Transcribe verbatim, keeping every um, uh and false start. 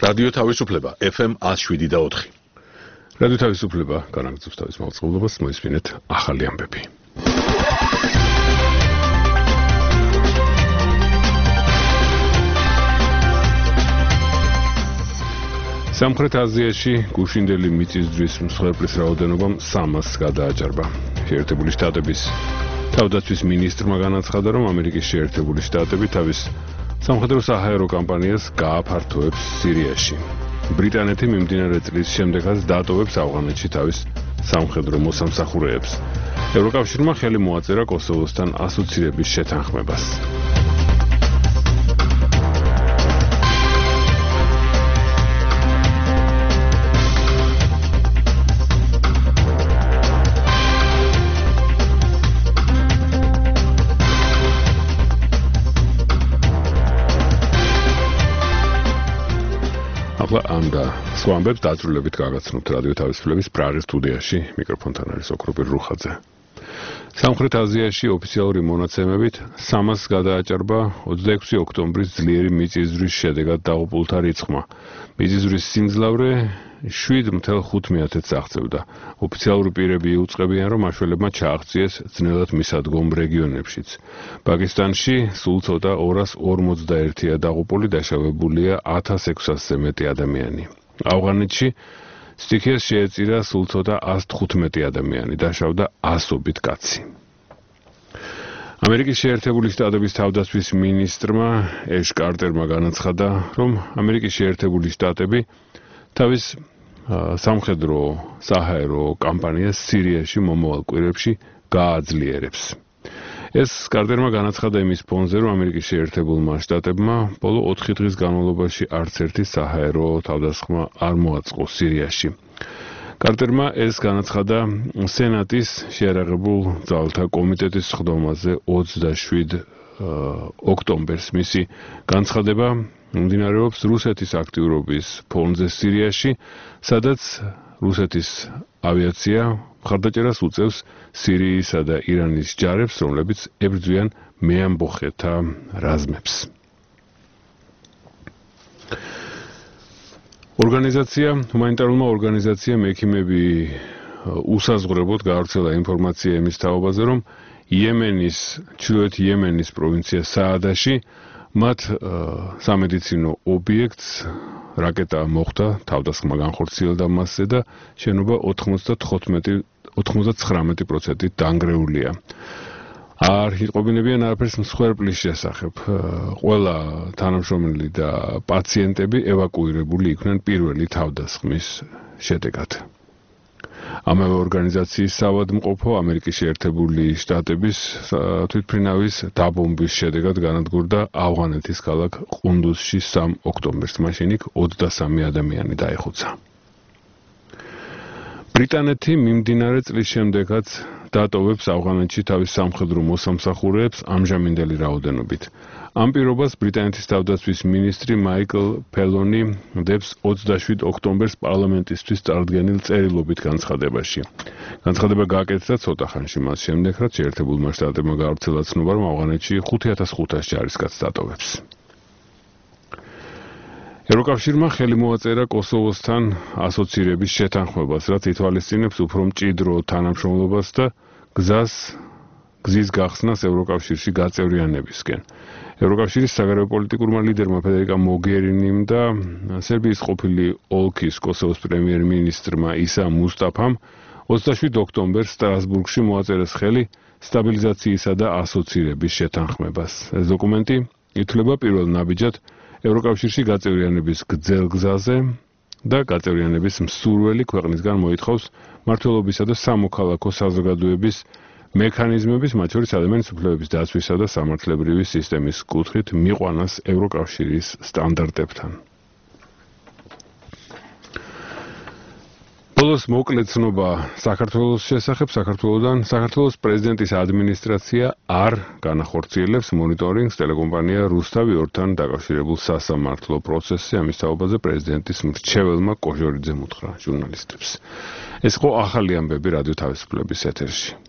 რადიო თავისუფლება F M one oh seven და four. რადიო თავისუფლება განაგრძობს თავის მაუწყებლობას, მოისმინეთ ახალი ამბები. სამხრეთ აზიაში გუშინდელი მიწისძვრის მსხვერპლის რაოდენობა სამას გადააჭარბა. შეერთებული შტატების თავდაცვის მინისტრმა განაცხადა, რომ ამერიკის შეერთებული შტატები თავის სამხედრო საჰაერო კამპანიას გააფართოებს სირიაში. ბრიტანეთი მიმდინარე წლის შემდეგაც დატოვებს ავღანეთში თავის სამხედრო მოსამსახურეებს. ევროკავშირმა ხელი მოაწერა კოსოვოსთან ასოცირების შეთანხმებას. ამ და სხვა ამბებს დაწვრილებით გაგაცნობთ რადიო თავისუფლების პრაღის სტუდიაში. მიკროფონთან არის ოქროპირ რუხაძე. სამხრეთ აზიაში ოფიციალური მონაცემებით სამას გადააჭარბა ოცდაექვსი ოქტომბრის ძლიერი მიწისძვრის შედეგად დაღუპულთა რიცხვმა. მიწისძვრის სიმძლავრე შვიდ მთელ ხუთ მეათედს აღწევდა. ოფიციალური პირები იუწყებიან, რომ მაშველებმა ჩააღწიეს ძნელად მისადგომ რეგიონებშიც. პაკისტანში სულ ცოტა ორას ორმოცდაერთია დაღუპული, დაშავებულია ათას ექვსასზე მეტი ადამიანი. ავღანეთში სტიქიას შეეწირა სულ ცოტა ას თხუთმეტი ადამიანი, დაშავდა ასობით კაცი. ამერიკის შეერთებული შტატების თავდაცვის მინისტრმა ეშ კარტერმა განაცხადა, რომ ამერიკის შეერთებული შტატები თავის სამხედრო საჰაერო კამპანიას სირიაში მომავალ კვირებში გააძლიერებს. ეს კარტერმა განაცხადა იმის ფონზე, რომ ამერიკის შეერთებულმა შტატებმა ბოლო ოთხი დღის განმავლობაში არც ერთი საჰაერო თავდასხმა არ მოაწყო სირიაში. კარტერმა ეს განაცხადა სენატის შეიარაღებულ ძალთა კომიტეტის სხდომაზე ოცდაშვიდ ოქტომბერს. მისი განცხადება მიმდინარეობს რუსეთის აქტიურობის ფონზე სირიაში, სადაც რუსეთის ავიაცია მხარდაჭერას უწევს სირიისა და ირანის ჯარებს, რომლებიც ებრძვიან მეამბოხეთა რაზმებს. ორგანიზაცია, ჰუმანიტარულმა ორგანიზაციამ ექიმები უსაზღვრებოდ გაავრცელა ინფორმაცია იმის თაობაზე, რომ იემენის, ჩრდილოეთ იემენის პროვინცია საადაში მათ სამედიცინო ობიექტს რაკეტა მოხვდა, თავდასხმა განხორციელდა მასზე და შენობა ოცდათხმეტი პროცენტით დანგრეულია. არ იტყობინებიან არაფერს მსხვერპლის შესახებ. ყველა თანამშრომელი და პაციენტები ევაკუირებული იქნენ პირველი თავდასხმის შედეგად. ამავე ორგანიზაციის საავადმყოფო ამერიკის შეერთებული შტატების თვითმფრინავის დაბომბვის შედეგად განადგურდა ავღანეთის ქალაქ ყუნდუზში სამი ოქტომბერს. მაშინ იქ ოცდასამი ადამიანი დაიხოცა. ბრიტანეთი მიმდინარე წლის შემდეგაც დატოვებს ავღანეთში თავის სამხედრო მოსამსახურეებს ამჟამინდელი რაოდენობით. ამ პირობას ბრიტანეთის თავდაცვის მინისტრი მაიკლ ფელონი დებს ოცდაშვიდ ოქტომბერს პარლამენტისთვის წარდგენილ წერილობით განცხადებაში. განცხადება გააკეთა ცოტა ხანში მას შემდეგ, რაც შეერთებულმა შტატებმა გაავრცელა ცნობა, რომ ავღანეთში ხუთი ათას ხუთას ჯარისკაცს დატოვებს. ევროკავშირმა ხელი მოაწერა კოსოვოსთან ასოცირების შეთანხმებას, რაც ითვალისწინებს უფრო მჭიდრო თანამშრომლობას და გზას გზის გახსნას ევროკავშირში გაწევრიანებისკენ. ევროკავშირის საგარეო პოლიტიკურმა ლიდერმა ფედერიკა მოგერინიმ და სერბიის ყოფილი ოლქის კოსოვოს პრემიერ-მინისტრმა ისა მუსტაფამ ოცდაშვიდ ოქტომბერს სტრასბურგში მოაწერეს ხელი სტაბილიზაციისა და ასოცირების შეთანხმებას. ეს დოკუმენტი ითვლება პირველ ნაბიჯად ევროკავშირში გაწევრიანების გრძელ გზაზე და გაწევრიანების მსურველი ქვეყნისგან მოითხოვს მმართველობისა და სამოქალაქო საზოგადოების მექანიზმების, მათ შორის ადამიანის უფლებების დაცვისა და სამართლებრივი სისტემის კუთხით მიყვანას ევროკავშირის სტანდარტებთან. ბოლოს მოკლე ცნობა საქართველოს შესახებ. საქართველოდან საქართველოს პრეზიდენტის ადმინისტრაცია არ განახორციელებს მონიტორინგს ტელეკომპანია რუსთავი ორთან დაკავშირებულ სასამართლო პროცესზე. ამის თაობაზე პრეზიდენტის მრჩეველმა კოჟორიძემ უთხრა ჟურნალისტებს. ეს იყო ახალი ამბები რადიო თავისუფლების ეთერში.